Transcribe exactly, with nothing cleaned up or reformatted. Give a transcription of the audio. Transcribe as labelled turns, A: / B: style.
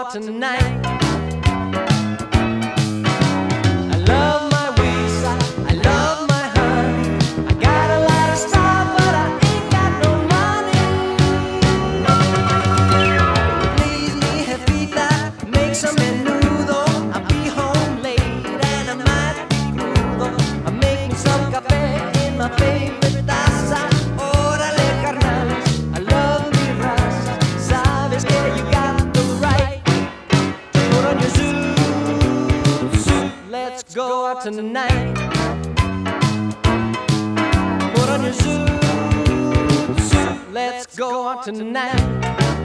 A: out tonight. I love my waist, I love my honey. I got a lot of style, but I ain't got no money. Please me, jefita, make some menudo. I'll be home late and I might be crudo. I make me some café in my favorite taza. Órale, carnales, I love mi raza. Sabes que you got the right to put on your suit, suit. Let's go out tonight. Put on your suit, suit. Let's go out tonight.